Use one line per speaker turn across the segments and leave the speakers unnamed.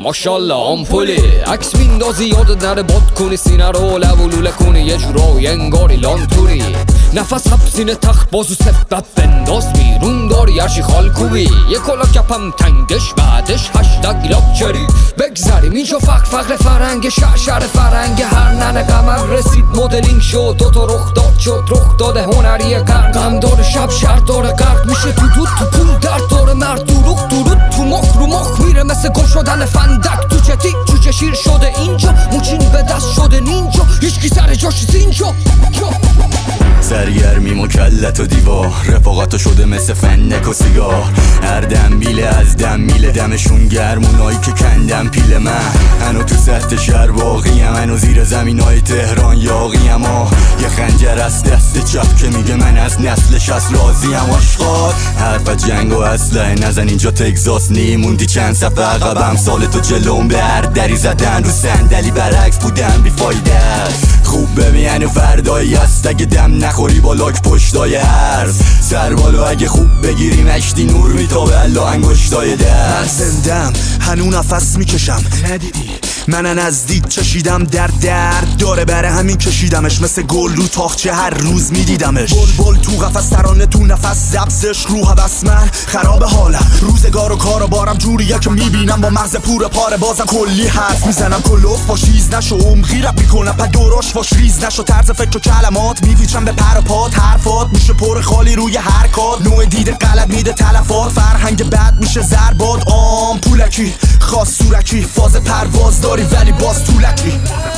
ماشالله آمپولی عکس میندازی یادت نره باد کنی سینه رو لب و لوله کنی یه جورایی انگاری لانتوری نفس حبسینه تخت بازو سفت بنداز بیرون داری هرچی خال کوبی یه کلا کپم تنگش بعدش هشتگ لاکچری بگذریم اینجا فقر فرنگ شعشر فرنگ هر ننه قمر رسید مدلینگ شد دوتا رخ داد شد رخ داده هنری قرن غم داره شب شهر داره غرق میشه تو دود تو پول درد داره مرد دروغ درود تو مخ رو مخ میره مثل گل شدن فندک تو چتی جوجه شیر شده اینجا موچین به دست شده نینجا هیچکی سر جاش زینجا
سرگرمی مکلت و دیوار رفاقتو شده مثل فندک و سیگار هر دم میله از دم میله دمشون گرمونایی که کندم پیل من هنو تو سطح شهر باقیم هنو زیر زمینای تهران یاقیم یه خنجر از دست چپ که میگه من از نسلش از راضیم عاشقات حرف جنگ و اسلحه نزن اینجا تگزاس نیموندی چند صفحه عقبم سال تو جلوم به هر دری زدن رو صندلی برعکس بودم بیفایده خوب ببین و فردایی هست اگه دم نخوری با لاک پشتای هرز سر بالا اگه خوب بگیری مشتی نور میتابه الا انگشتای دست
من زندم هنو نفس میکشم ندیدی من نزدیک چشیدم درد داره بره همین کشیدمش مثل گل رو تاخچه هر روز میدیدمش بل تو قفس ترانه تو نفس زبسش رو حوث من خراب حالم روزگار و کار و بارم جوریه که میبینم با مغز پور پاره بازم کلی حرف میزنم کلوف با شیز نشو عمقی رپ میکنم پا دوراش باش ریز نشو طرز فکر و کلمات میپیچم به پر و پات حرفات میشه پر خالی روی هر کار نوع دید غلط میده تلفات فرهنگ بد میشه ضربات پولکی خاص سورکی فاز پرواز داری ولی باز طولکی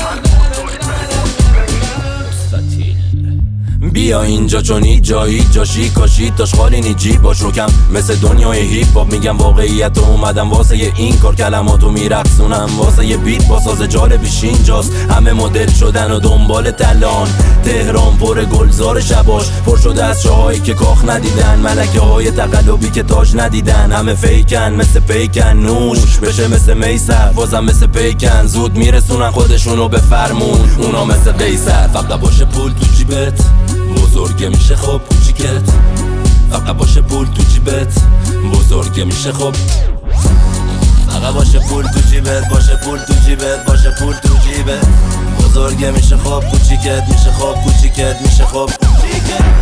بیا اینجا چونی جایی جاشی کاشی تاش خالی نیجی با شکم مثل دنیای هیپ هاپ میگم واقعیت اومدم واسه این کار کلماتو میرقصونم واسه یه بیت با ساز جالبیش اینجاست همه مدل شدن و دنبال تلان تهران پر گلزار شباش پر شده از شاهایی که کاخ ندیدن ملکه های تقلبی که تاج ندیدن همه فیکن مثل پیکن نوش بشه مثل میسر بازم مثل پیکن زود میرسونن خودشونو به فرمون اونا مثل قیصر فقط باشه پول تو جیبت بزرگه میشه خب کوچیکت فقط باشه پول تو جیبت بزرگه میشه خب فقط باشه پول تو جیبت باشه پول تو جیبت باشه پول تو جیبت بزرگه میشه خب کوچیکت میشه خب کوچیکت میشه خب کوچیکت